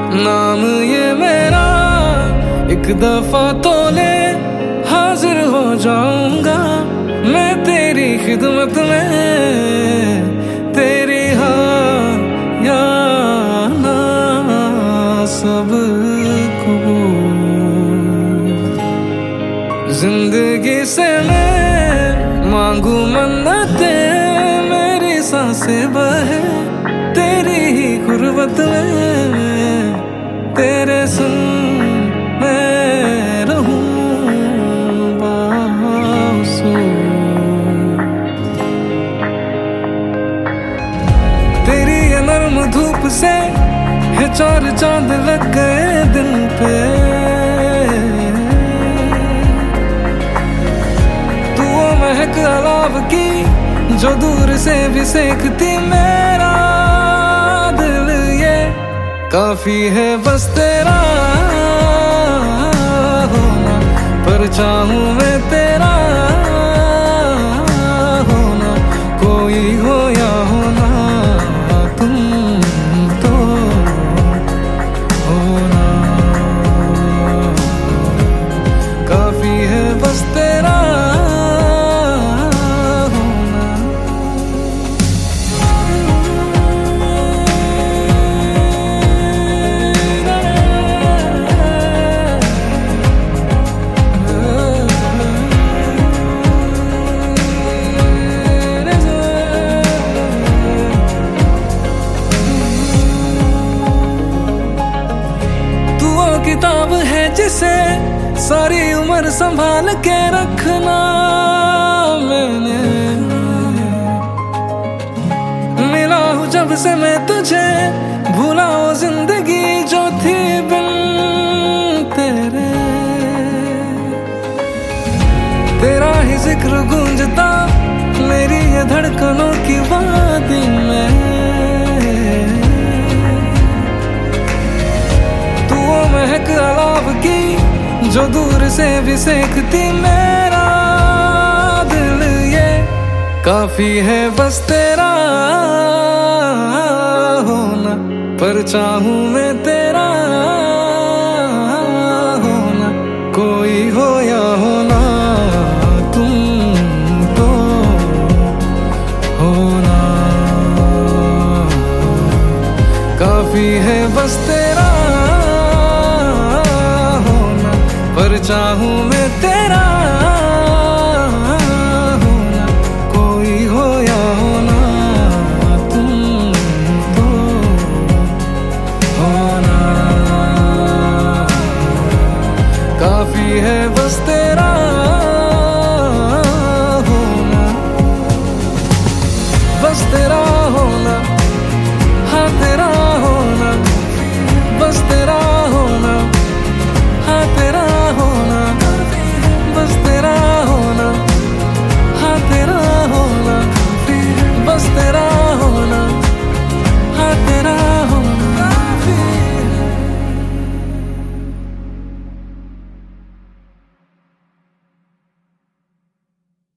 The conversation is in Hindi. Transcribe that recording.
नाम ये मेरा एक दफा तो ले, हाजिर हो जाऊंगा मैं तेरी खिदमत में। तेरी हाँ या ना सब जिंदगी से मैं मांगू मन्नतें, मेरी सांसें बहे तेरी ही गुर्बत में। तेरे सुन मैं रहूं बासु, तेरी ये नर्म धूप से है चार चांद लग गए दिन पे। महक अलाव की जो दूर से भी सेकती मेरा दिल, ये काफी है बस तेरा होना, पर चाहूं मैं तेरा होना। कोई हो या होना तुम तो होना, काफी है बस तेरा। किताब है जिसे सारी उम्र संभाल के रखना मैंने। मिला हूँ जब से मैं तुझे, भूला वो जिंदगी जो थी बिन तेरे। तेरा ही जिक्र गूंजता मेरी ये धड़कनों की वादी में। महक अलाव की जो दूर से भी सेकती मेरा दिल, ये काफी है बस तेरा होना, पर चाहूं मैं तेरा होना। कोई हो या होना तुम तो होना, काफी है बस तेरा, पर चाहूं मैं तेरा होना। कोई हो या होना तुम तो होना, काफी है बस तेरा होना, बस तेरा